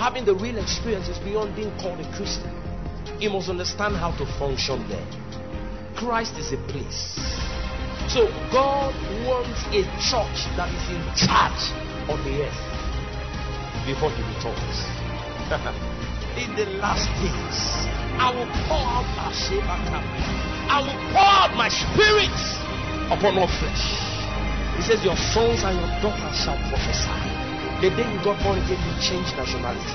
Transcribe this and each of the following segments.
having the real experience is beyond being called a Christian. You must understand how to function there. Christ is a place. So God wants a church that is in charge on the earth before he returns. In the last days, I will pour out my spirit upon all flesh. He says, your sons and your daughters shall prophesy. The day you got born again, you changed nationality.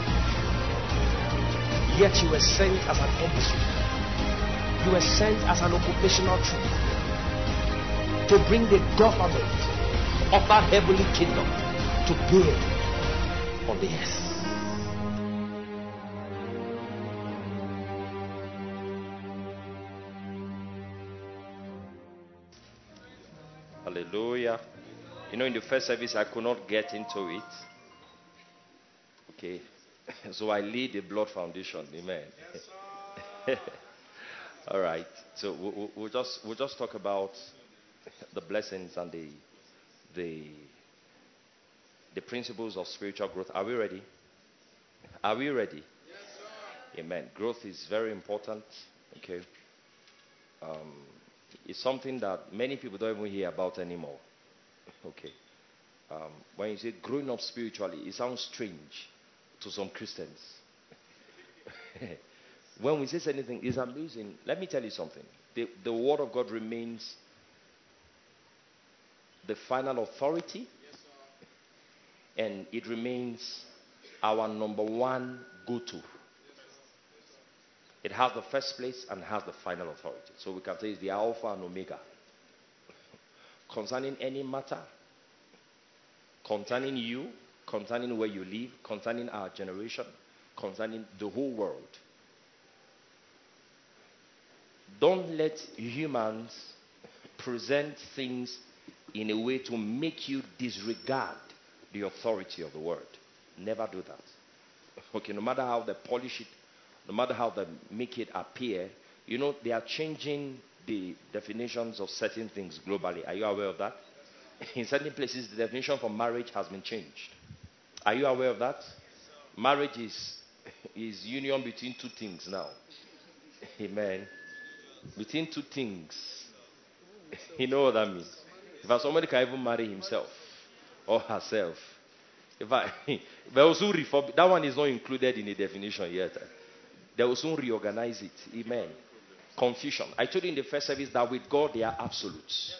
Yet you were sent as an emissary. You were sent as an occupational troop to bring the government of that heavenly kingdom to bear on the earth. Hallelujah. You know, in the first service, I could not get into it. Okay. So I laid the blood foundation. Amen. Yes, all right. So we'll just talk about the blessings and the principles of spiritual growth. Are we ready? Are we ready? Yes, sir. Amen. Growth is very important. Okay. It's something that many people don't even hear about anymore. Okay. When you say growing up spiritually, it sounds strange to some Christians. When we say anything, it's amazing. Let me tell you something. The word of God remains the final authority. Yes, sir. And it remains our number one go-to. Yes, it has the first place and has the final authority. So we can say it's the Alpha and Omega. Concerning any matter, concerning you, concerning where you live, concerning our generation, concerning the whole world. Don't let humans present things in a way to make you disregard the authority of the word. Never do that. Okay, no matter how they polish it, no matter how they make it appear, you know, they are changing the definitions of certain things globally. Are you aware of that? In certain places, the definition for marriage has been changed. Are you aware of that? Marriage is union between two things now. Amen. Between two things. You know what that means? If somebody can even marry himself or herself. They will soon reform. That one is not included in the definition yet. They will soon reorganize it. Amen. Confusion. I told you in the first service that with God they are absolutes.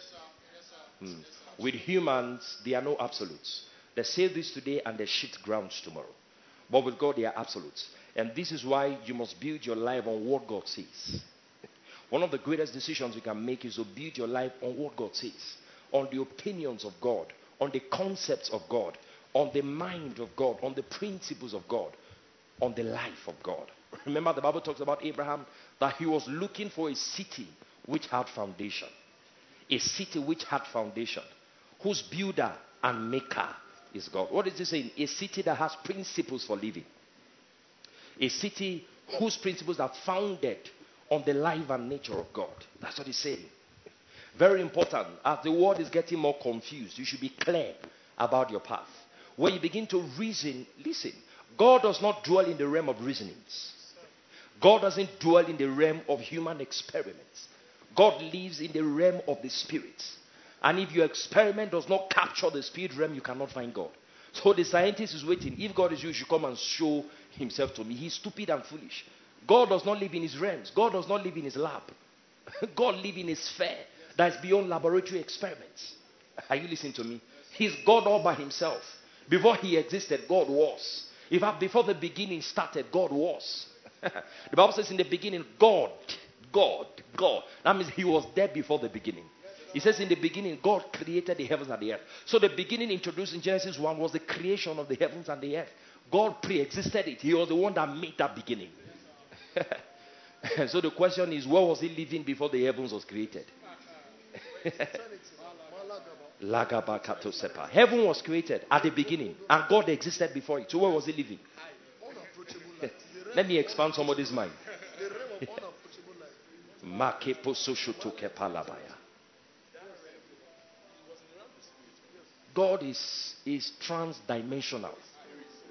With humans, there are no absolutes. They say this today and they shift grounds tomorrow. But with God, they are absolutes. And this is why you must build your life on what God says. One of the greatest decisions you can make is to build your life on what God says. On the opinions of God. On the concepts of God. On the mind of God. On the principles of God. On the life of God. Remember the Bible talks about Abraham, that he was looking for a city which had foundation. A city which had foundation. Whose builder and maker is God. What is it saying? A city that has principles for living. A city whose principles are founded on the life and nature of God. That's what he's saying. Very important. As the world is getting more confused, you should be clear about your path. When you begin to reason, listen, God does not dwell in the realm of reasonings. God doesn't dwell in the realm of human experiments. God lives in the realm of the spirit. And if your experiment does not capture the spirit realm, you cannot find God. So the scientist is waiting. If God is you, should come and show himself to me. He's stupid and foolish. God does not live in his realms. God does not live in his lab. God lives in a sphere that is beyond laboratory experiments. Are you listening to me? He's God all by himself. Before he existed, God was. In fact, before the beginning started, God was. The Bible says in the beginning, God. That means he was there before the beginning. It says in the beginning, God created the heavens and the earth. So the beginning introduced in Genesis 1 was the creation of the heavens and the earth. God pre-existed it. He was the one that made that beginning. So the question is, where was he living before the heavens was created? Heaven was created at the beginning and God existed before it. So where was he living? Let me expand somebody's mind. God is trans-dimensional.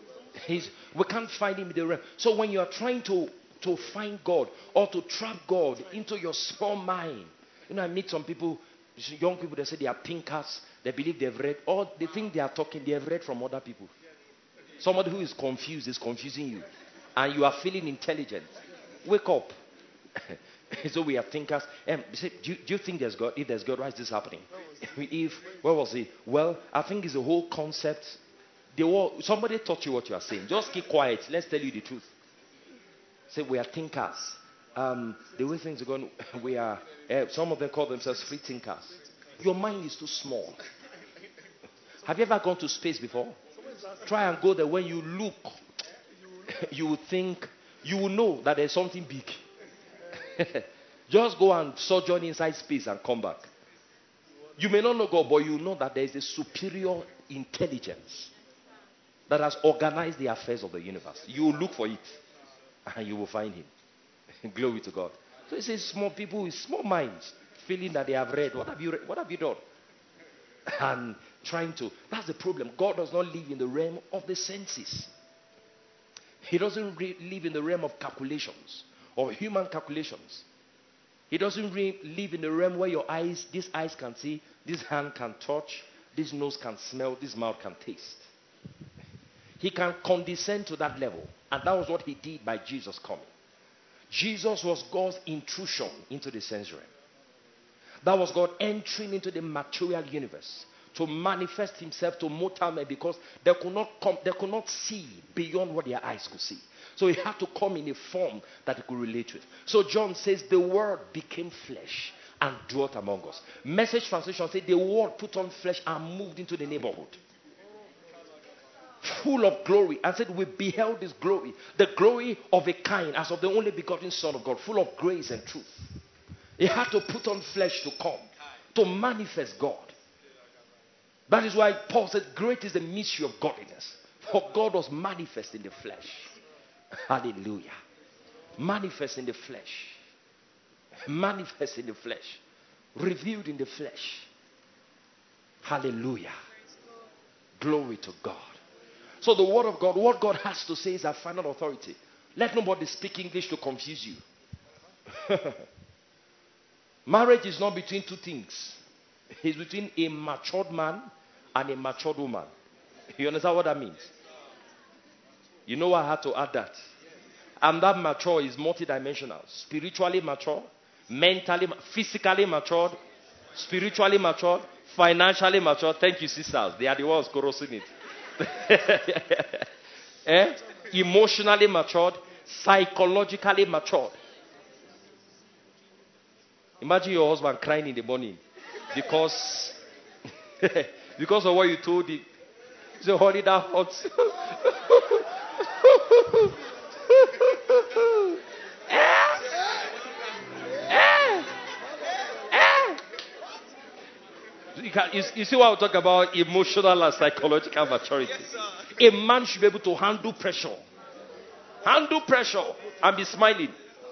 We can't find him in the realm. So when you are trying to find God or to trap God into your small mind, I meet some people, young people, they say they are thinkers. They believe they've read, or they think they are talking, they have read from other people. Somebody who is confused is confusing you, and you are feeling intelligent. Wake up. So we are thinkers. Do you think there's God? If there's God, why is this happening? Where was he? Well, I think it's a whole concept. Somebody taught you what you are saying. Just keep quiet. Let's tell you the truth. Say we are thinkers. The way things are going, we are. Some of them call themselves free thinkers. Your mind is too small. Have you ever gone to space before? Try and go there. When you look, you will think, you will know that there's something big. Just go and sojourn inside space and come back. You may not know God, but you know that there is a superior intelligence that has organized the affairs of the universe. You will look for it and you will find him. Glory to God. So it says small people with small minds feeling that they have read. What have you read? What have you done? And trying to. That's the problem. God does not live in the realm of the senses. He doesn't live in the realm of calculations or human calculations. He doesn't live in the realm where these eyes can see, this hand can touch, this nose can smell, this mouth can taste. He can condescend to that level. And that was what he did by Jesus coming. Jesus was God's intrusion into the sense realm. That was God entering into the material universe to manifest himself to mortal men, because they could not see beyond what their eyes could see. So he had to come in a form that he could relate with. So John says the word became flesh and dwelt among us. Message translation says the word put on flesh and moved into the neighborhood, full of glory, and said we beheld his glory, the glory of a kind as of the only begotten Son of God, full of grace and truth. He had to put on flesh to come, to manifest God. That is why Paul said, great is the mystery of godliness. For God was manifest in the flesh. Hallelujah. Manifest in the flesh. Manifest in the flesh. Revealed in the flesh. Hallelujah. Glory to God. So the word of God, what God has to say is our final authority. Let nobody speak English to confuse you. Marriage is not between two things. It's between a matured man and a matured woman. You understand what that means? You know I had to add that. And that mature is multidimensional. Spiritually mature, mentally, physically matured, spiritually matured, financially matured. Thank you, sisters. They are the ones corrosing it. Emotionally matured, psychologically matured. Imagine your husband crying in the morning because of what you told him. So, honey, that hurts. You see what I'm talking about? Emotional and psychological maturity. A man should be able to handle pressure. Handle pressure and be smiling.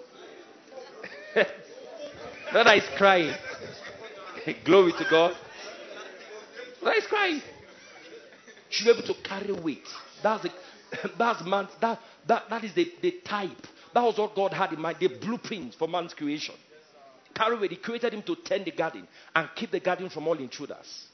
That is crying. Glory to God. That is crying. Should be able to carry weight. That is the type. That was what God had in mind. The blueprint for man's creation. Carry weight. He created him to tend the garden and keep the garden from all intruders.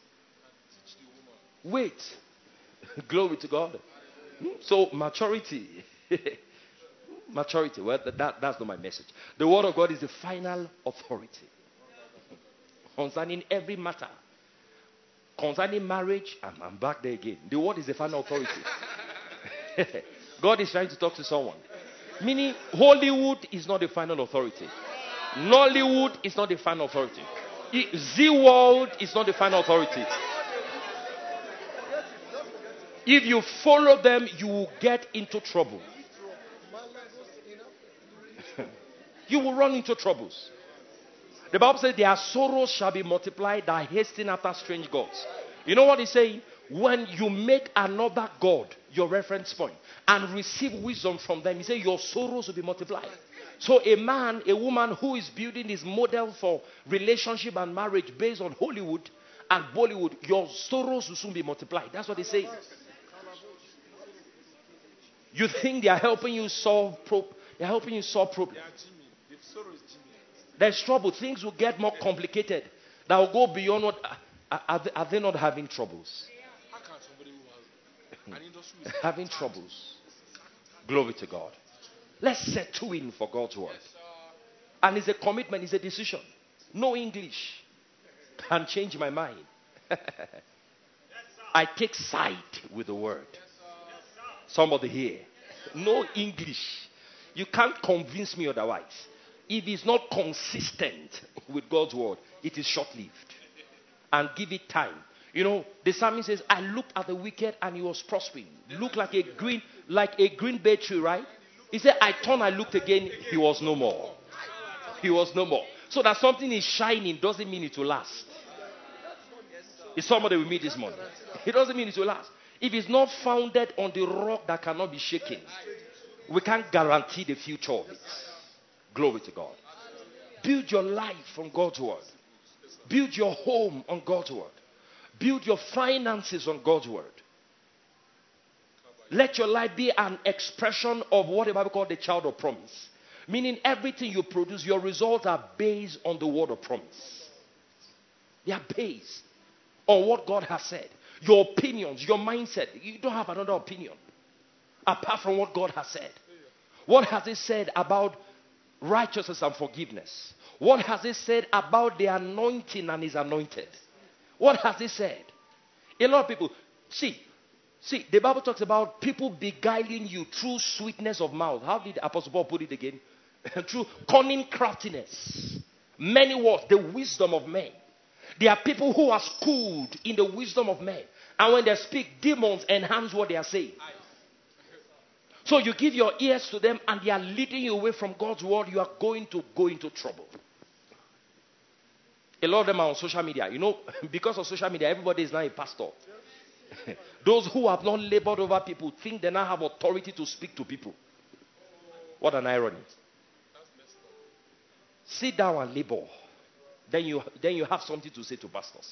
Wait. Glory to God. So maturity. Maturity. Well, that's not my message. The word of God is the final authority concerning every matter. Concerning marriage, I'm back there again. The word is the final authority. God is trying to talk to someone. Meaning, Hollywood is not the final authority. Nollywood is not the final authority. Z-World is not the final authority. If you follow them, you will get into trouble. You will run into troubles. The Bible says their sorrows shall be multiplied that hasten after strange gods. You know what he's saying? When you make another god your reference point and receive wisdom from them, he says your sorrows will be multiplied. So a man, a woman who is building his model for relationship and marriage based on Hollywood and Bollywood, your sorrows will soon be multiplied. That's what he's saying. You think they are helping you solve they're helping you solve problems. There's trouble. Things will get more complicated. That will go beyond what. Are they not having troubles? Having troubles. Glory to God. Let's settle in for God's word. And it's a commitment, it's a decision. No English can change my mind. I take side with the word. Somebody here. No English. You can't convince me otherwise. If it's not consistent with God's word, it is short-lived. And give it time. You know, the psalmist says, I looked at the wicked and he was prospering. Looked like a green bay tree, right? He said, I turned, I looked again, he was no more. He was no more. So that something is shining doesn't mean it will last. Is somebody with me this morning? It doesn't mean it will last. If it's not founded on the rock that cannot be shaken, we can't guarantee the future of it. Glory to God. Build your life on God's word. Build your home on God's word. Build your finances on God's word. Let your life be an expression of what the Bible calls the child of promise. Meaning everything you produce, your results are based on the word of promise. They are based on what God has said. Your opinions, your mindset. You don't have another opinion apart from what God has said. What has He said about righteousness and forgiveness? What has He said about the anointing and His anointed? What has He said? A lot of people, see, the Bible talks about people beguiling you through sweetness of mouth. How did Apostle Paul put it again? Through cunning craftiness. Many words, the wisdom of men. There are people who are schooled in the wisdom of men. And when they speak, demons enhance what they are saying. So you give your ears to them and they are leading you away from God's word. You are going to go into trouble. A lot of them are on social media. You know, because of social media, everybody is now a pastor. Those who have not labored over people think they now have authority to speak to people. What an irony. Sit down and labor. Then you have something to say to pastors.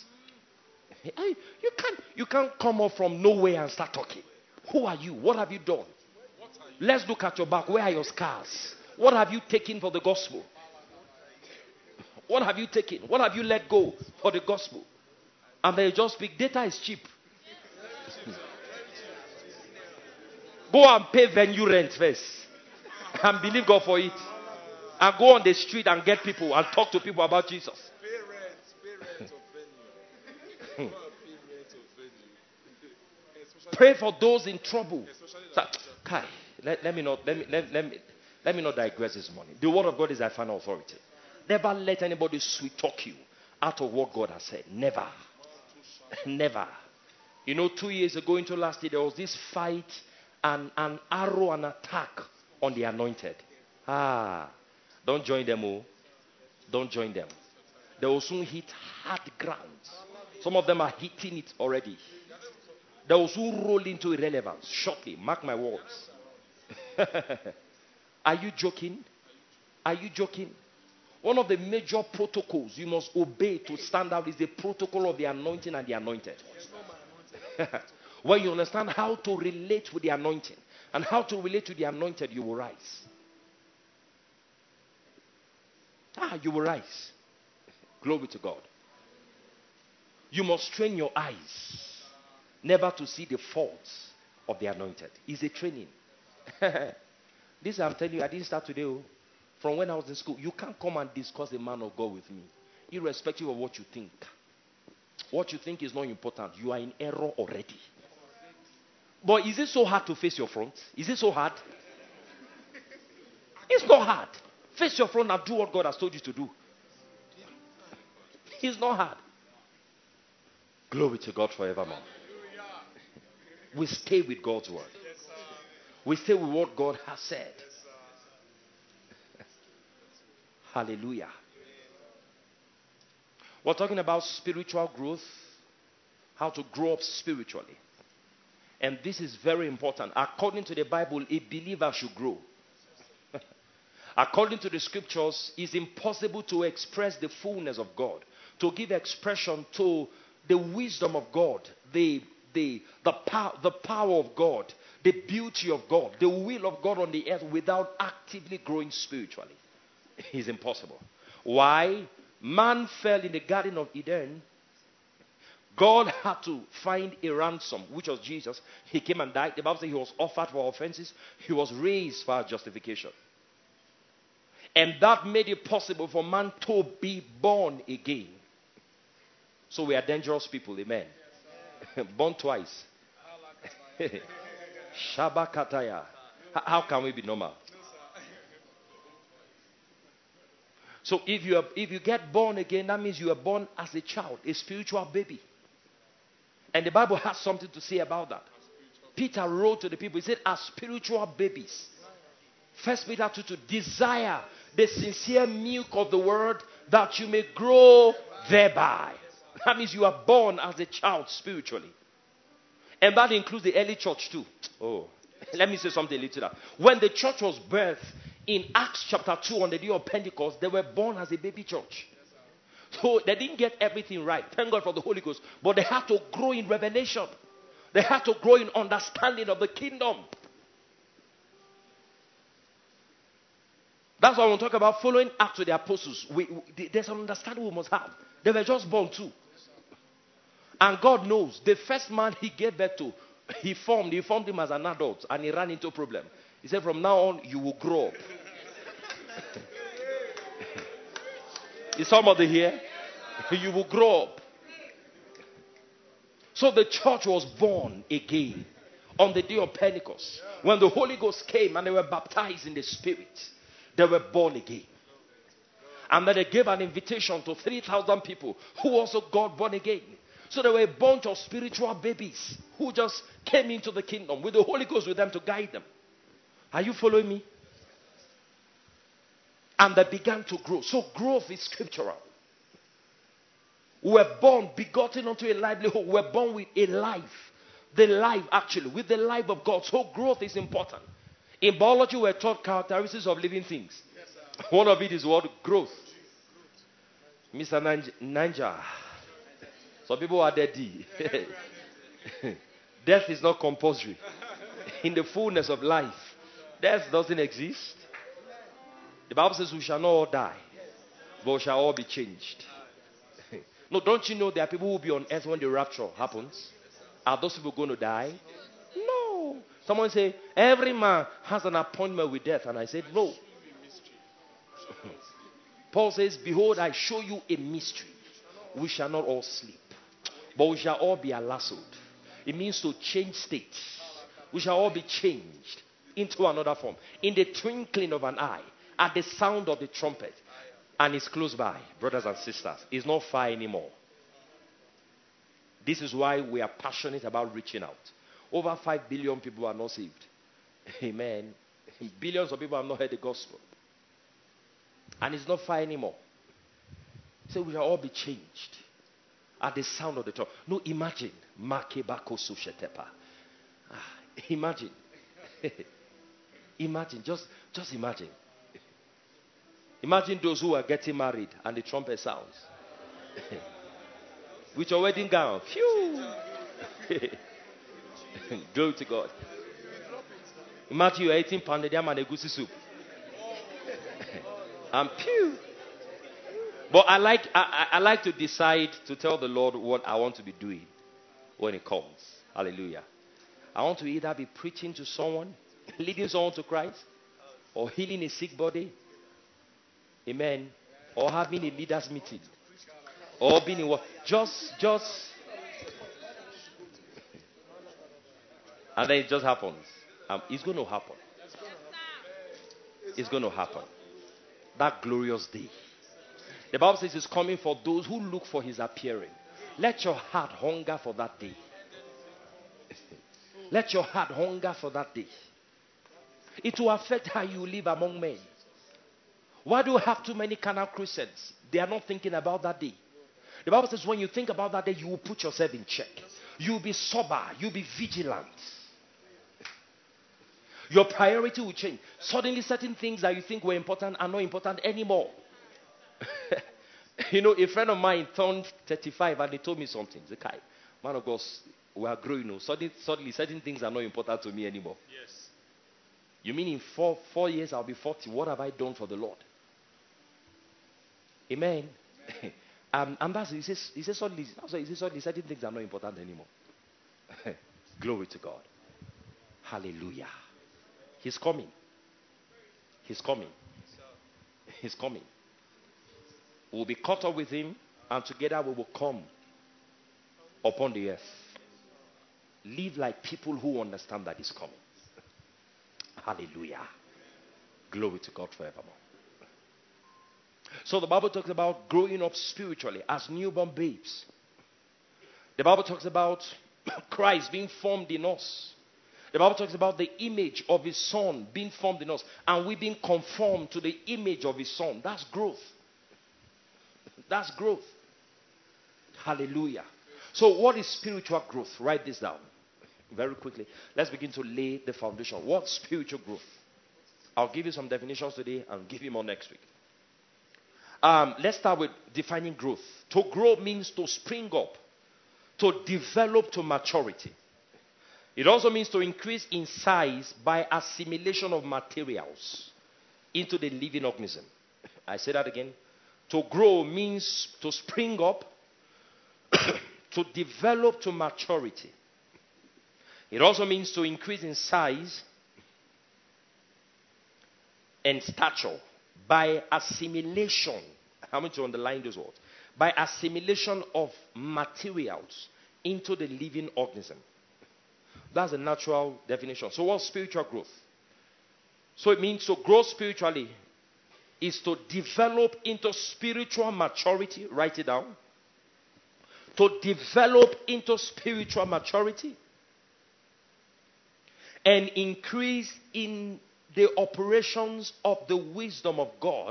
You can't come up from nowhere and start talking. Who are you? What have you done? Let's look at your back. Where are your scars? What have you taken for the gospel? What have you taken? What have you let go for the gospel? And they just speak. Data is cheap. Go and pay venue rent first. And believe God for it. And go on the street and get people and talk to people about Jesus. Pray for those in trouble. So, Kai, let me not digress this morning. The word of God is our final authority. Never let anybody sweet talk you out of what God has said. Never. Never. You know, 2 years ago into last year, there was this fight and an arrow and attack on the anointed. Don't join them, oh. Don't join them. They will soon hit hard ground. Some of them are hitting it already. They will soon roll into irrelevance shortly. Mark my words. Are you joking? Are you joking? One of the major protocols you must obey to stand out is the protocol of the anointing and the anointed. When you understand how to relate with the anointing and how to relate to the anointed, you will rise. You will rise. Glory to God. You must train your eyes never to see the faults of the anointed. It's a training. This I'm telling you, I didn't start today. From when I was in school, you can't come and discuss the man of God with me, irrespective of what you think. What you think is not important. You are in error already. But is it so hard to face your front? Is it so hard? It's not hard. Face your front and do what God has told you to do. It's not hard. Glory to God forevermore. We stay with God's word. We stay with what God has said. Hallelujah. We're talking about spiritual growth. How to grow up spiritually. And this is very important. According to the Bible, a believer should grow. According to the scriptures, it's impossible to express the fullness of God, to give expression to the wisdom of God, the power of God, the beauty of God, the will of God on the earth without actively growing spiritually is impossible. Why? Man fell in the Garden of Eden. God had to find a ransom, which was Jesus. He came and died. The Bible says he was offered for our offenses. He was raised for our justification. And that made it possible for man to be born again. So we are dangerous people, amen. Born twice. Shabakataya. How can we be normal? So if you get born again, that means you are born as a child, a spiritual baby. And the Bible has something to say about that. Peter wrote to the people, he said, as spiritual babies. 1 Peter 2:2, desire the sincere milk of the word that you may grow thereby. That means you are born as a child spiritually. And that includes the early church too. Oh, let me say something little that. When the church was birthed in Acts chapter 2 on the day of Pentecost, they were born as a baby church. So they didn't get everything right. Thank God for the Holy Ghost. But they had to grow in revelation. They had to grow in understanding of the kingdom. That's why when we talk about following after the apostles, there's an understanding we must have. They were just born too. And God knows the first man he gave birth to, he formed him as an adult, and he ran into a problem. He said, from now on, you will grow up. Is somebody here? You will grow up. So the church was born again on the day of Pentecost. When the Holy Ghost came and they were baptized in the Spirit, they were born again. And then they gave an invitation to 3,000 people who also got born again. So they were a bunch of spiritual babies who just came into the kingdom with the Holy Ghost with them to guide them. Are you following me? And they began to grow. So growth is scriptural. We were born, begotten unto a livelihood. We were born with a life. The life, actually, with the life of God. So growth is important. In biology, we're taught characteristics of living things. Yes, one of it is what? Growth. Mr. Nanja. Some people are dead. Death is not compulsory. In the fullness of life, death doesn't exist. The Bible says we shall not all die, but we shall all be changed. No, don't you know there are people who will be on earth when the rapture happens? Are those people going to die? No. Someone say, every man has an appointment with death. And I said, no. Paul says, behold, I show you a mystery. We shall not all sleep, but we shall all be lassoed. It means to change state. We shall all be changed into another form. In the twinkling of an eye, at the sound of the trumpet. And it's close by, brothers and sisters. It's not far anymore. This is why we are passionate about reaching out. Over 5 billion people are not saved. Amen. Billions of people have not heard the gospel. And it's not far anymore. So we shall all be changed at the sound of the trumpet. No, imagine. Imagine. Imagine. Just imagine. Imagine those who are getting married and the trumpet sounds. With your wedding gown. Phew. Glory to God. Imagine you're eating pounded yam and egusi soup. And pew. But I like to decide to tell the Lord what I want to be doing when it comes. Hallelujah. I want to either be preaching to someone, leading someone to Christ, or healing a sick body. Amen. Or having a leaders meeting. Or being in what? Just. And then it just happens. It's going to happen. It's going to happen. That glorious day. The Bible says it's coming for those who look for his appearing. Let your heart hunger for that day. Let your heart hunger for that day. It will affect how you live among men. Why do you have too many carnal Christians? They are not thinking about that day. The Bible says when you think about that day, you will put yourself in check. You will be sober. You will be vigilant. Your priority will change. Suddenly certain things that you think were important are not important anymore. You know, a friend of mine turned 35 and he told me something. He said, man of God, we are growing. Suddenly, certain things are not important to me anymore. Yes. You mean in four years I'll be 40? What have I done for the Lord? Amen. And that's he says suddenly certain things are not important anymore. Glory to God. Hallelujah. He's coming. He's coming. He's coming. We'll be caught up with him, and together we will come upon the earth. Live like people who understand that he's coming. Hallelujah. Glory to God forevermore. So the Bible talks about growing up spiritually as newborn babes. The Bible talks about Christ being formed in us. The Bible talks about the image of his son being formed in us, and we being conformed to the image of his son. That's growth. That's growth. Hallelujah. So what is spiritual growth? Write this down very quickly. Let's begin to lay the foundation. What's spiritual growth? I'll give you some definitions today and give you more next week. Let's start with defining growth. To grow means to spring up, to develop to maturity. It also means to increase in size by assimilation of materials into the living organism. I say that again. To grow means to spring up, to develop to maturity. It also means to increase in size and stature by assimilation. How many to underline those words? By assimilation of materials into the living organism. That's a natural definition. So what's spiritual growth? So it means to grow spiritually is to develop into spiritual maturity. Write it down. To develop into spiritual maturity and increase in the operations of the wisdom of God.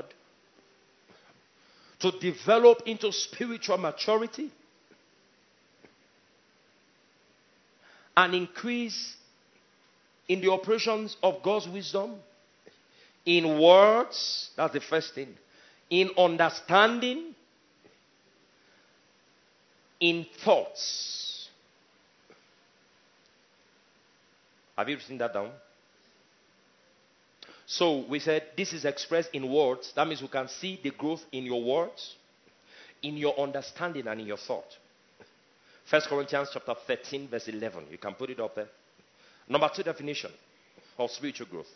To develop into spiritual maturity and increase in the operations of God's wisdom in words. That's the first thing. In understanding, in thoughts. Have you written that down? So we said this is expressed in words. That means we can see the growth in your words, in your understanding, and in your thought. 1 Corinthians chapter 13 verse 11. You can put it up there. Number 2 definition of spiritual growth.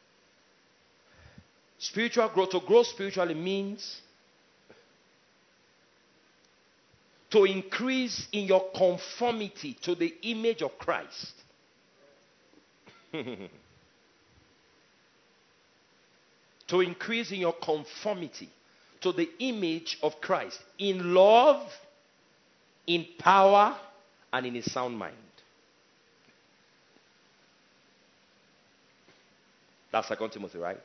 Spiritual growth, to grow spiritually means to increase in your conformity to the image of Christ. To increase in your conformity to the image of Christ in love, in power, and in a sound mind. That's 2 Timothy, right?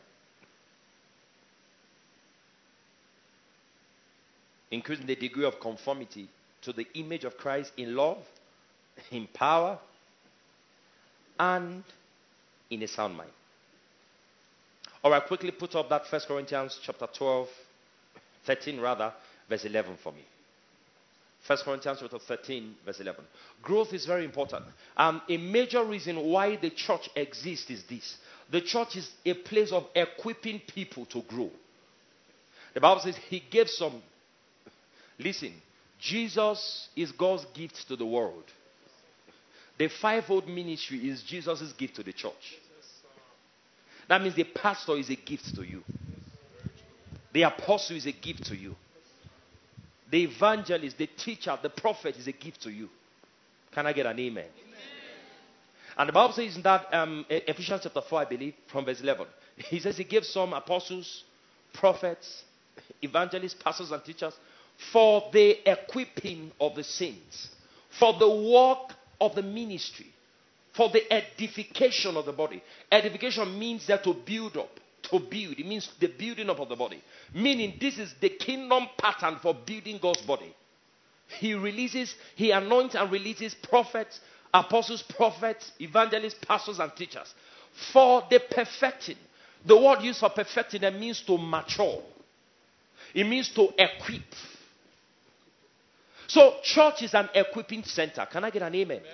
Increasing the degree of conformity to the image of Christ in love, in power, and in a sound mind. All right, quickly put up that 1 Corinthians chapter 13 verse 11 for me. 1 Corinthians chapter 13 verse 11. Growth is very important. A major reason why the church exists is this. The church is a place of equipping people to grow. The Bible says he gave some. Listen, Jesus is God's gift to the world. The fivefold ministry is Jesus' gift to the church. That means the pastor is a gift to you. The apostle is a gift to you. The evangelist, the teacher, the prophet is a gift to you. Can I get an amen? Amen. And the Bible says in that Ephesians chapter 4, I believe, from verse 11. He says he gave some apostles, prophets, evangelists, pastors and teachers for the equipping of the saints, for the work of the ministry, for the edification of the body. Edification means that to build up. To build. It means the building up of the body. Meaning this is the kingdom pattern for building God's body. He anoints and releases prophets, apostles, prophets, evangelists, pastors, and teachers for the perfecting. The word used for perfecting it means to mature. It means to equip. So church is an equipping center. Can I get an amen?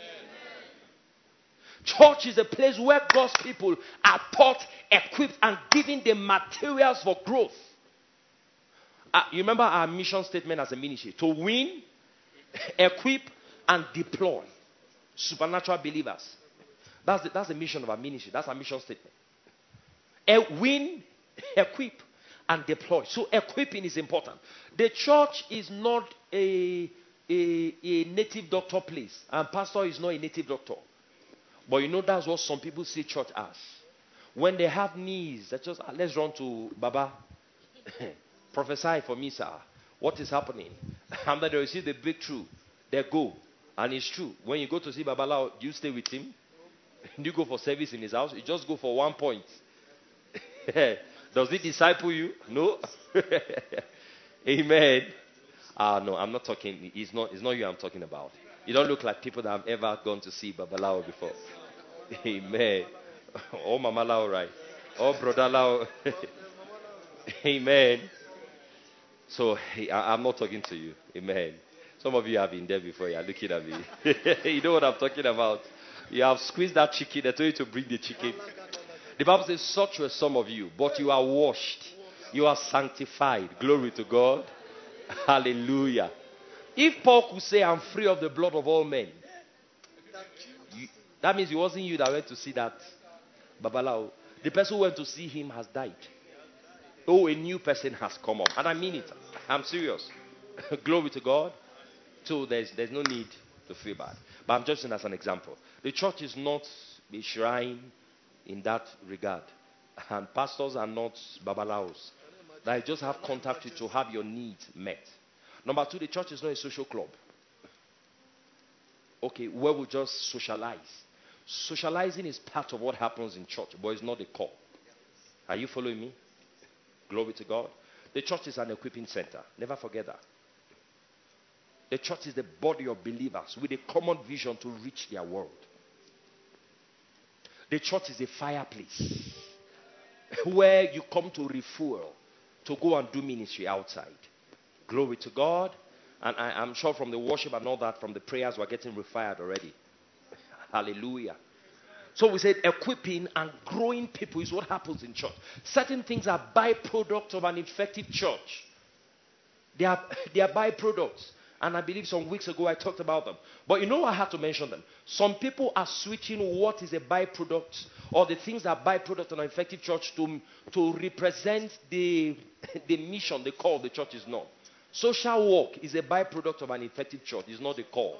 Church is a place where God's people are taught, equipped, and given the materials for growth. You remember our mission statement as a ministry? To win, equip, and deploy supernatural believers. That's the mission of our ministry. That's our mission statement. Win, equip, and deploy. So equipping is important. The church is not a native doctor place. And pastor is not a native doctor. But you know that's what some people see church as. When they have needs, they just, let's run to Baba. Prophesy for me, sir. What is happening? And then they receive the breakthrough. They go. And it's true. When you go to see Babala, do you stay with him? Do you go for service in his house? You just go for 1 point. Does he disciple you? No. Amen. No, I'm not talking. It's not you I'm talking about. You don't look like people that have ever gone to see Babalawo before. Amen. Oh, Mama Lao, right? Oh, Brother Lao. Amen. So, I'm not talking to you. Amen. Some of you have been there before. You're looking at me. You know what I'm talking about. You have squeezed that chicken. They told you to bring the chicken. The Bible says, such were some of you, but you are washed. You are sanctified. Glory to God. Hallelujah. If Paul could say, I'm free of the blood of all men, that means it wasn't you that went to see that Babalao. The person who went to see him has died. Oh, a new person has come up. And I mean it. I'm serious. Glory to God. So there's no need to feel bad. But I'm just saying as an example. The church is not a shrine in that regard. And pastors are not babalaos. That just have contact with you to have your needs met. Number 2, the church is not a social club. Okay, where we just socialize. Socializing is part of what happens in church, but it's not the core. Are you following me? Glory to God. The church is an equipping center. Never forget that. The church is the body of believers with a common vision to reach their world. The church is a fireplace where you come to refuel, to go and do ministry outside. Glory to God. And I'm sure from the worship and all that, from the prayers, we're getting refired already. Hallelujah. So we said equipping and growing people is what happens in church. Certain things are byproducts of an effective church. They are byproducts. And I believe some weeks ago I talked about them. But you know I had to mention them. Some people are switching what is a byproduct or the things that are byproduct of an effective church to represent the mission, the call the church is not. Social work is a byproduct of an effective church. It's not the call.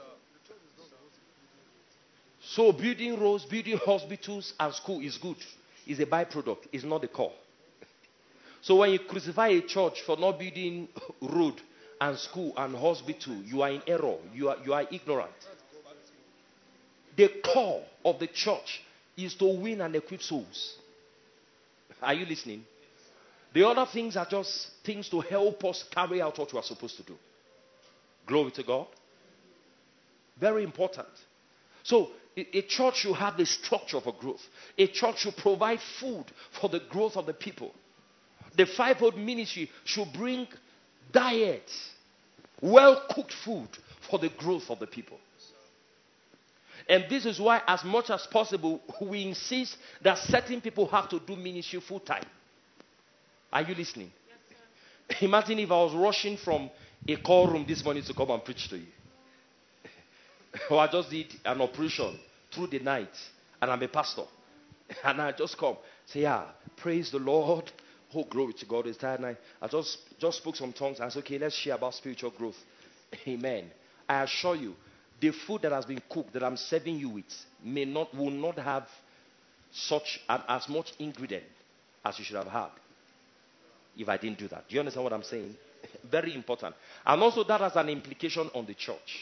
So building roads, building hospitals and school is good. It's a byproduct. It's not the core. So when you crucify a church for not building road and school and hospital, you are in error. You are ignorant. The core of the church is to win and equip souls. Are you listening? The other things are just things to help us carry out what we are supposed to do. Glory to God. Very important. So a church should have the structure for growth. A church should provide food for the growth of the people. The fivefold ministry should bring diet, well-cooked food for the growth of the people. And this is why, as much as possible, we insist that certain people have to do ministry full-time. Are you listening? Yes, sir. Imagine if I was rushing from a call room this morning to come and preach to you. Or I just did an operation through the night and I'm a pastor. And I just come. Say, praise the Lord. Oh, glory to God. It's tired night. I just spoke some tongues. I said, okay, let's share about spiritual growth. Amen. I assure you, the food that has been cooked that I'm serving you with will not have such as much ingredient as you should have had if I didn't do that. Do you understand what I'm saying? Very important. And also that has an implication on the church.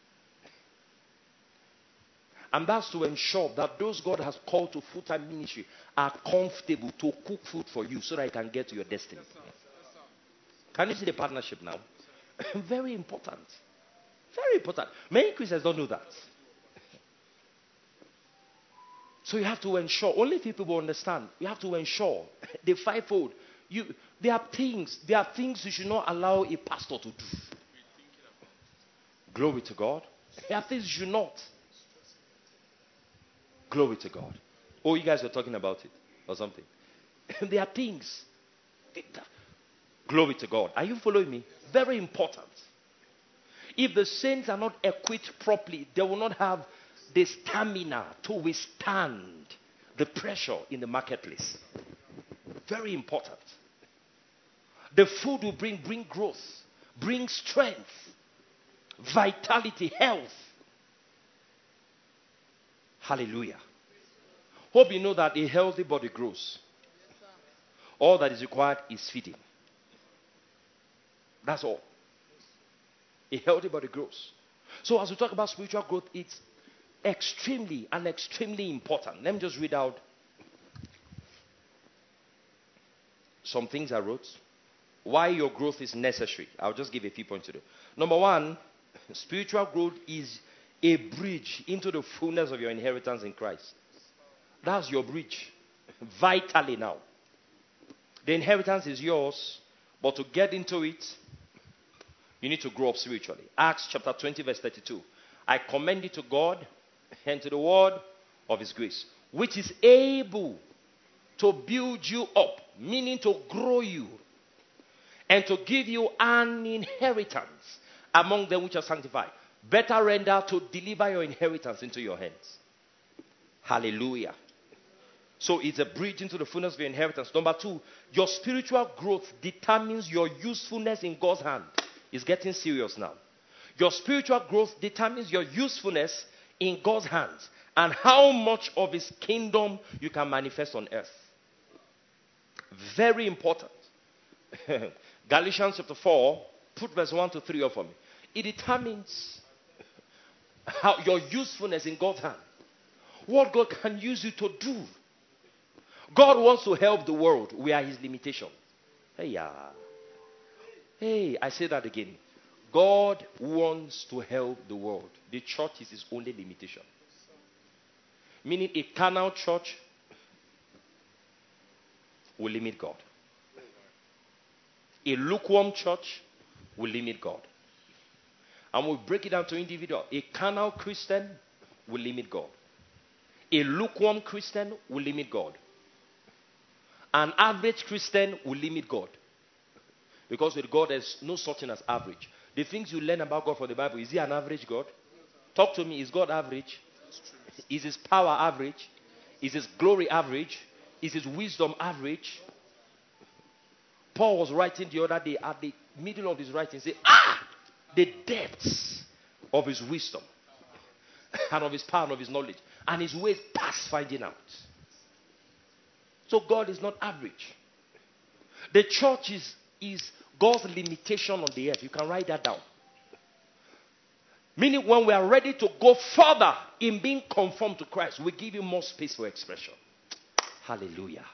And that's to ensure that those God has called to full-time ministry are comfortable to cook food for you so that you can get to your destiny. Yes, sir. Yes, sir. Can you see the partnership now? Very important. Very important. Many Christians don't know that. So you have to ensure, only if people will understand, you have to ensure the fivefold. There are things you should not allow a pastor to do. Glory to God. There are things you should not. Glory to God. Oh, you guys were talking about it or something. There are things. Glory to God. Are you following me? Very important. If the saints are not equipped properly, they will not have the stamina to withstand the pressure in the marketplace. Very important. The food will bring growth, bring strength, vitality, health. Hallelujah. Hope you know that a healthy body grows. All that is required is feeding. That's all. A healthy body grows. So as we talk about spiritual growth, it's extremely important. Let me just read out some things I wrote. Why your growth is necessary. I'll just give a few points to do. Number one, spiritual growth is a bridge into the fullness of your inheritance in Christ. That's your bridge. Vitally now. The inheritance is yours, but to get into it, you need to grow up spiritually. Acts chapter 20 verse 32. I commend it to God and to the word of his grace, which is able to build you up, meaning to grow you, and to give you an inheritance among them which are sanctified. Better render to deliver your inheritance into your hands. Hallelujah. So it's a bridge into the fullness of your inheritance. Number two, your spiritual growth determines your usefulness in God's hand. It's getting serious now. Your spiritual growth determines your usefulness in God's hands and how much of his kingdom you can manifest on earth. Very important. Galatians chapter 4, put verse 1 to 3 up for me. It determines how your usefulness in God's hand. What God can use you to do. God wants to help the world. We are his limitation. Hey, I say that again. God wants to help the world. The church is his only limitation. Meaning a carnal church will limit God. A lukewarm church will limit God. And we'll break it down to individual. A carnal Christian will limit God. A lukewarm Christian will limit God. An average Christian will limit God. Because with God, there's no such thing as average. The things you learn about God from the Bible, is he an average God? Talk to me. Is God average? Is his power average? Is his glory average? Is his wisdom average? Paul was writing the other day, at the middle of his writing, say, the depths of his wisdom and of his power and of his knowledge, and his ways past finding out. So God is not average. The church is God's limitation on the earth. You can write that down. Meaning when we are ready to go further in being conformed to Christ, we give you more space for expression. Hallelujah.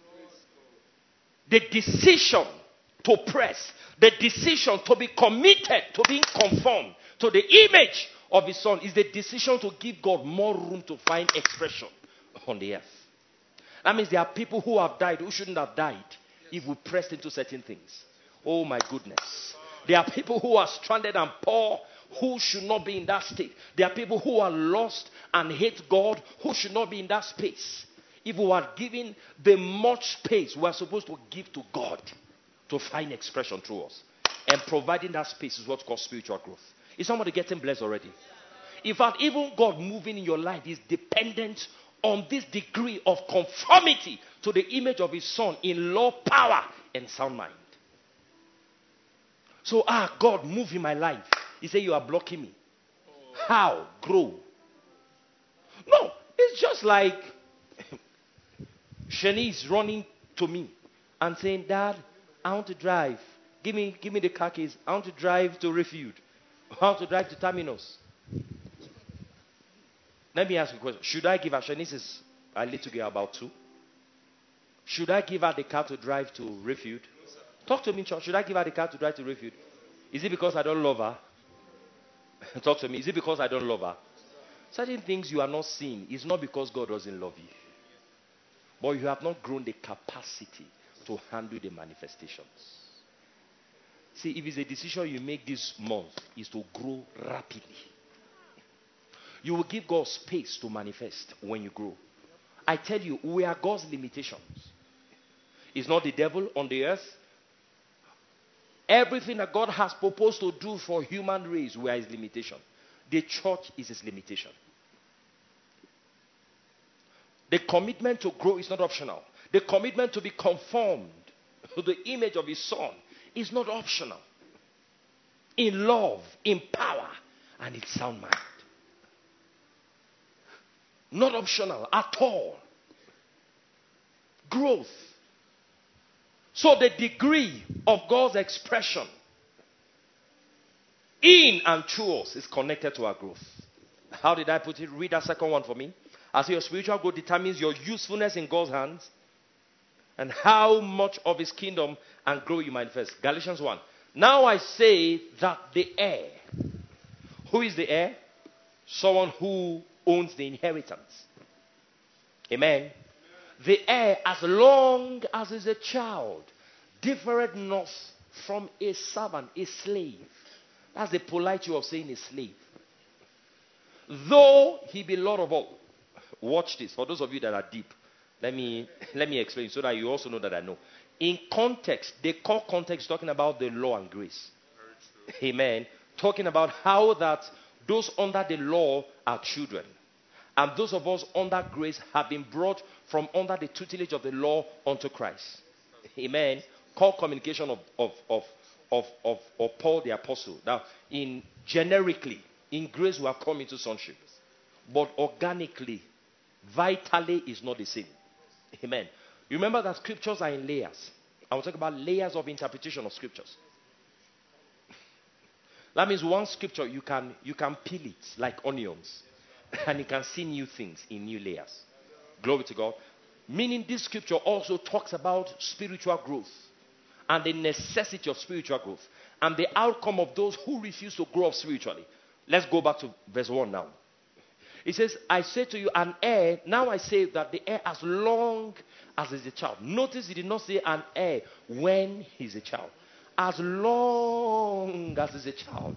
The decision to press, the decision to be committed to being conformed to the image of his son is the decision to give God more room to find expression on the earth. That means there are people who have died who shouldn't have died if we pressed into certain things. Oh my goodness. There are people who are stranded and poor who should not be in that state. There are people who are lost and hate God who should not be in that space. If we are giving the much space we are supposed to give to God to find expression through us. And providing that space is what's called spiritual growth. Is somebody getting blessed already? In fact, even God moving in your life is dependent on this degree of conformity to the image of his son in law, power, and sound mind. So, God, move in my life. He said, you are blocking me. How? Grow. No, it's just like Shanice running to me and saying, Dad, I want to drive. Give me the car keys. I want to drive to Refuge. I want to drive to Terminus. Let me ask you a question. Should I give her, Shanice is a little girl, about 2. Should I give her the car to drive to Refuge? Talk to me, church. Should I give her the car to drive to Refuge? Is it because I don't love her? Talk to me. Is it because I don't love her? Certain things you are not seeing is not because God doesn't love you. But you have not grown the capacity to handle the manifestations. See, if it's a decision you make this month, is to grow rapidly. You will give God space to manifest when you grow. I tell you, we are God's limitations. It's not the devil on the earth. Everything that God has proposed to do for human race, we are his limitation. The church is his limitation. The commitment to grow is not optional. The commitment to be conformed to the image of his son is not optional. In love, in power, and in sound mind. Not optional at all. Growth. So the degree of God's expression in and through us is connected to our growth. How did I put it? Read that second one for me. I say your spiritual growth determines your usefulness in God's hands and how much of his kingdom and grow you manifest. Galatians 1. Now I say that the heir. Who is the heir? Someone who owns the inheritance. Amen. The heir, as long as is a child, differeth not from a servant, a slave. That's the polite way of saying a slave. Though he be Lord of all. Watch this. For those of you that are deep, let me explain so that you also know that I know. In context, the core context talking about the law and grace. Amen. Talking about how that those under the law are children. And those of us under grace have been brought from under the tutelage of the law unto Christ. Amen. Core communication of Paul the Apostle. Now, generically, in grace we have come into sonship. But organically, vitally is not the same. Amen. You remember that scriptures are in layers. I will talk about layers of interpretation of scriptures. That means one scripture you can peel it like onions. And you can see new things in new layers. Glory to God. Meaning this scripture also talks about spiritual growth. And the necessity of spiritual growth. And the outcome of those who refuse to grow up spiritually. Let's go back to verse 1 now. It says, I say to you, an heir. Now I say that the heir as long as is a child. Notice he did not say an heir when he's a child. As long as is a child.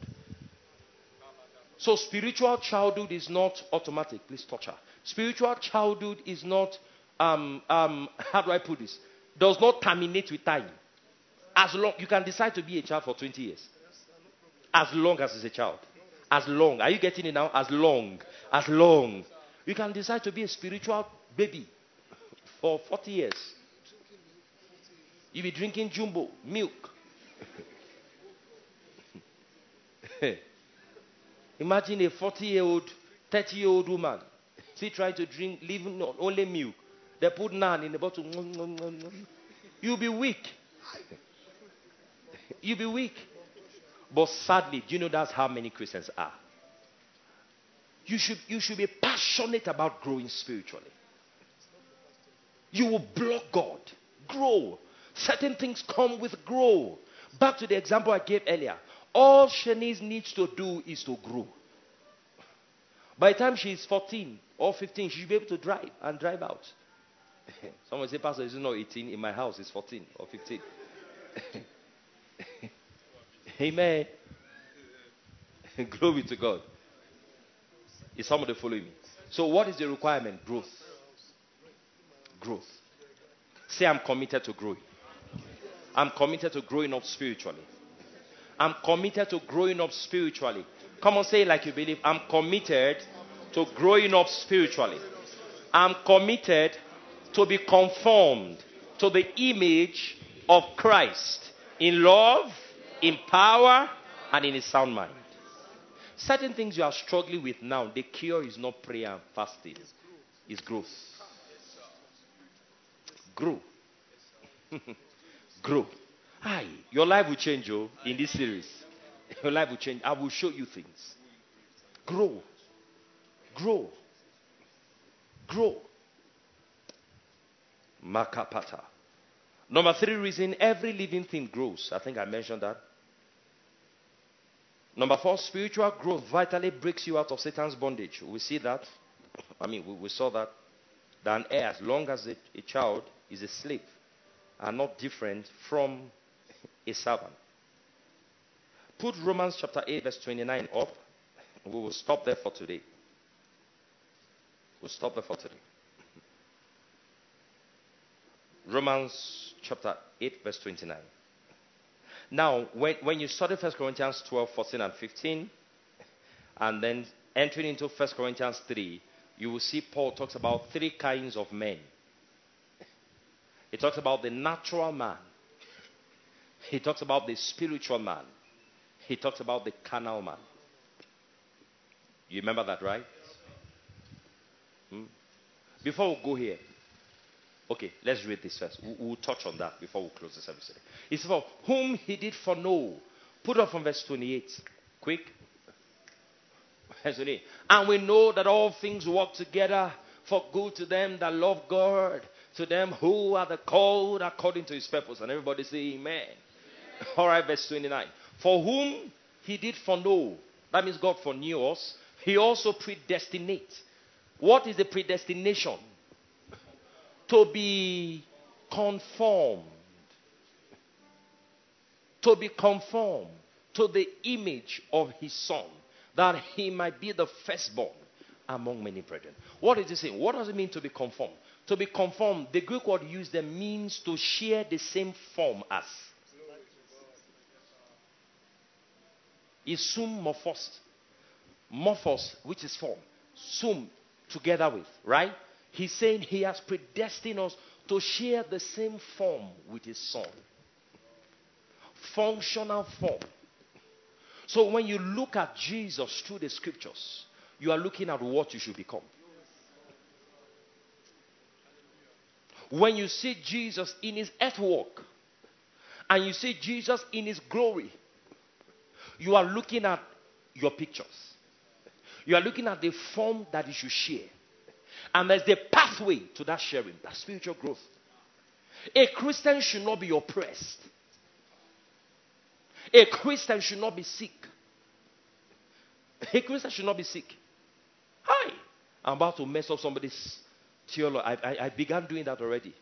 So spiritual childhood is not automatic. Please touch her. Spiritual childhood is not, how do I put this? Does not terminate with time. As long, you can decide to be a child for 20 years. As long as it's a child. As long. Are you getting it now? As long. As long. You can decide to be a spiritual baby for 40 years. You'll be drinking jumbo, milk. Imagine a 40-year-old, 30-year-old woman. She trying to drink, living on only milk. They put naan in the bottle. You'll be weak. You'll be weak. But sadly, do you know that's how many Christians are? You should be passionate about growing spiritually. You will block God. Grow. Certain things come with grow. Back to the example I gave earlier. All Shanice needs to do is to grow. By the time she's 14 or 15, she'll be able to drive and drive out. Someone say, Pastor, is it not 18? In my house, it's 14 or 15. Amen. Glory to God. Is somebody following me? So what is the requirement? Growth. Growth. Say, I'm committed to growing. I'm committed to growing up spiritually. I'm committed to growing up spiritually. Come on, say it like you believe. I'm committed to growing up spiritually. I'm committed to be conformed to the image of Christ in love, in power, and in a sound mind. Certain things you are struggling with now, the cure is not prayer and fasting. It's growth. Grow. Grow. Hi, your life will change, in this series. Your life will change. I will show you things. Grow. Grow. Grow. Makapata. Number 3 reason, every living thing grows. I think I mentioned that. Number 4, spiritual growth vitally breaks you out of Satan's bondage. We see that. We saw that. That an heir, as long as a child, is a slave, are not different from a servant. Put Romans chapter 8, verse 29 up. We will stop there for today. We'll stop there for today. Romans chapter 8, verse 29. Now, when you study 1 Corinthians 12, 14, and 15, and then entering into 1 Corinthians 3, you will see Paul talks about three kinds of men. He talks about the natural man. He talks about the spiritual man. He talks about the carnal man. You remember that, right? Before we go here, okay, let's read this first. We'll touch on that before we close the service. It's for whom he did foreknow. Put up from verse 28. Quick. Verse 28. And we know that all things work together for good to them that love God, to them who are the called according to his purpose. And everybody say amen. All right, verse 29. For whom he did foreknow. That means God foreknew us. He also predestinate. What is the predestination? To be conformed. To be conformed to the image of his son, that he might be the firstborn among many brethren. What is he saying? What does it mean to be conformed? To be conformed, the Greek word used there means to share the same form as. Is sum morphos. Morphos, which is form. Sum, together with, right? He's saying he has predestined us to share the same form with his son. Functional form. So when you look at Jesus through the scriptures, you are looking at what you should become. When you see Jesus in his earth walk, and you see Jesus in his glory, you are looking at your pictures. You are looking at the form that you should share. And there's the pathway to that sharing, that spiritual growth. A Christian should not be oppressed. A Christian should not be sick. A Christian should not be sick. Hi! I'm about to mess up somebody's theology. I began doing that already.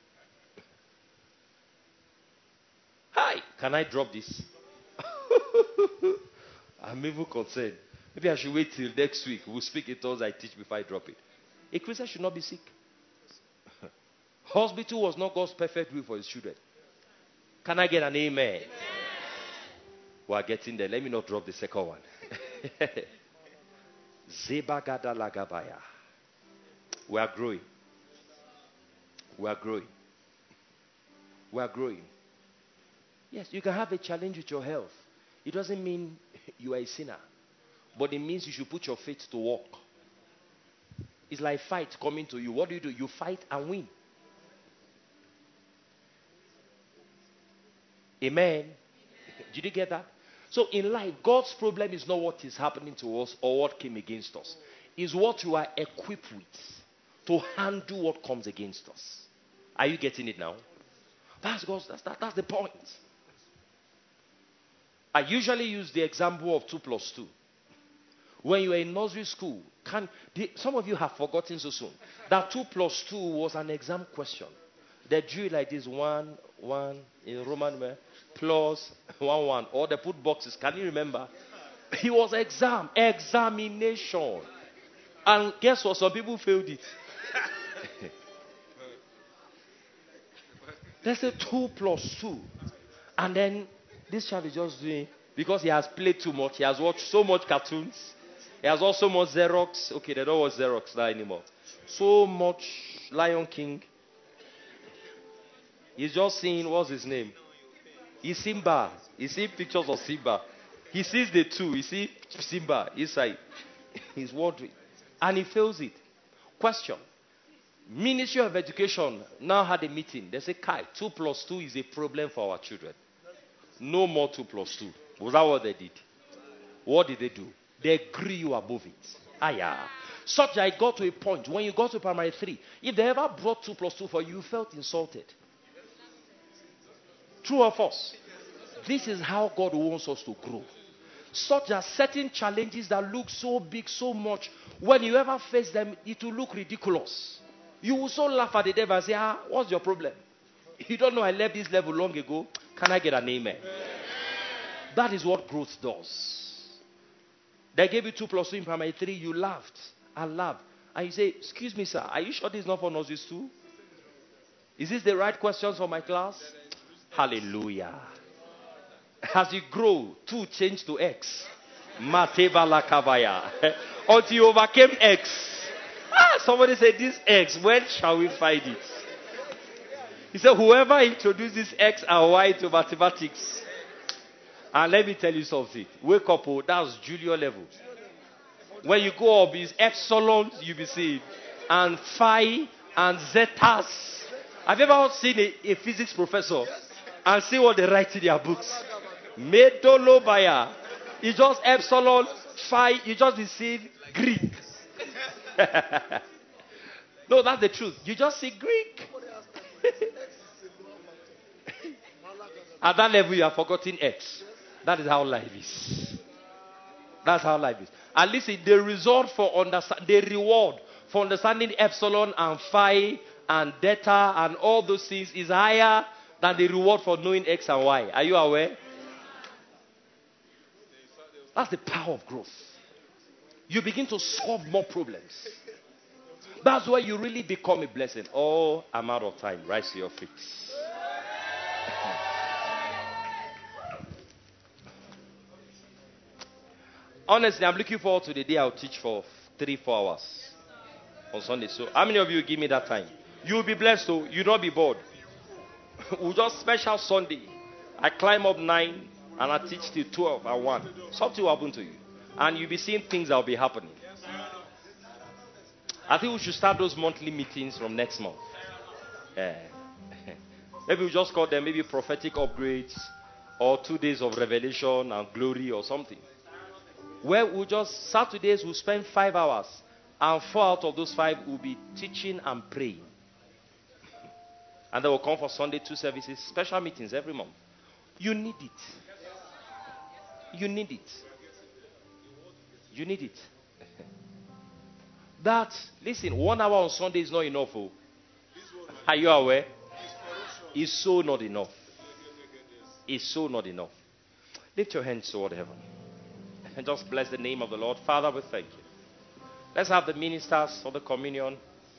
Hi! Can I drop this? I'm even concerned. Maybe I should wait till next week. We'll speak it as I teach before I drop it. A Christian should not be sick. Hospital was not God's perfect will for his children. Can I get an amen? Amen. We are getting there. Let me not drop the second one. Zebagada lagabaya. We are growing. We are growing. We are growing. Yes, you can have a challenge with your health. It doesn't mean you are a sinner. But it means you should put your faith to work. It's like fight coming to you. What do? You fight and win. Amen. Did you get that? So in life, God's problem is not what is happening to us or what came against us. It's what you are equipped with to handle what comes against us. Are you getting it now? That's the point. I usually use the example of 2 plus 2. When you were in nursery school, some of you have forgotten so soon that 2 plus 2 was an exam question. They drew it like this: 1, 1 in Roman plus 1, 1. Or they put boxes. Can you remember? It was examination. And guess what? Some people failed it. They said 2 plus 2. And then this child is just doing, because he has played too much, he has watched so much cartoons, he has also much Xerox. Okay, they don't watch Xerox now anymore. So much Lion King. He's just seeing, what's his name? He's Simba. He's seeing pictures of Simba. He sees the 2. You see Simba inside. He's wondering. And he fails it. Question. Ministry of Education now had a meeting. They say, Kai, 2 plus 2 is a problem for our children. No more 2 plus 2. Was that what they did? What did they do? They grew you above it. Yeah. Such that it got to a point, when you got to primary 3, if they ever brought 2 plus 2 for you, you felt insulted. True or false? This is how God wants us to grow. Such that certain challenges that look so big, so much, when you ever face them, it will look ridiculous. You will so laugh at the devil and say, what's your problem? You don't know I left this level long ago. Can I get an amen? That is what growth does. They gave you 2 plus 2 in primary 3. You laughed and laughed. And you say, excuse me, sir, are you sure this is not for nurses too? Is this the right questions for my class? Hallelujah. As you grow, 2 change to X. Mateva lakavaya. Until you overcame X. Somebody said, this X, when shall we find it? He said, whoever introduces X and Y to mathematics. And let me tell you something. Wake up, that's junior level. When you go up, it's epsilon, you'll be seeing. And phi and zetas. Have you ever seen a physics professor and see what they write in their books? Medolobaya. It's just epsilon, phi, you just be seeing Greek. No, that's the truth. You just see Greek. At that level, you have forgotten X. That is how life is. That's how life is. And listen, the reward for understanding epsilon and phi and delta and all those things is higher than the reward for knowing X and Y. Are you aware? That's the power of growth. You begin to solve more problems. That's where you really become a blessing. Oh, I'm out of time. Rise to your feet. Honestly, I'm looking forward to the day I'll teach for 3-4 hours on Sunday. So, how many of you give me that time? You'll be blessed, so you'll not be bored. We'll just special Sunday. I climb up 9 and I teach till 12 and 1. Something will happen to you. And you'll be seeing things that will be happening. I think we should start those monthly meetings from next month. Maybe we'll just call them maybe prophetic upgrades or 2 days of revelation and glory or something. Where we'll just, Saturdays we'll spend 5 hours and 4 out of those 5 will be teaching and praying. And then we'll come for Sunday 2 services, special meetings every month. You need it. You need it. You need it. That, listen, 1 hour on Sunday is not enough. Oh. Are you aware? It's so not enough. It's so not enough. Lift your hands toward heaven. And just bless the name of the Lord. Father, we thank you. Let's have the ministers for the communion.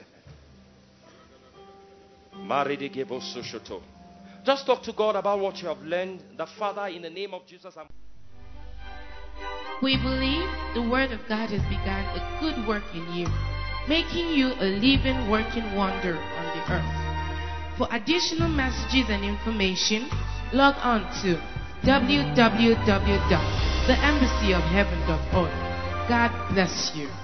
Just talk to God about what you have learned. The Father, in the name of Jesus. We believe the Word of God has begun a good work in you, making you a living, working wonder on the earth. For additional messages and information, log on to www.theembassyofheaven.org. God bless you.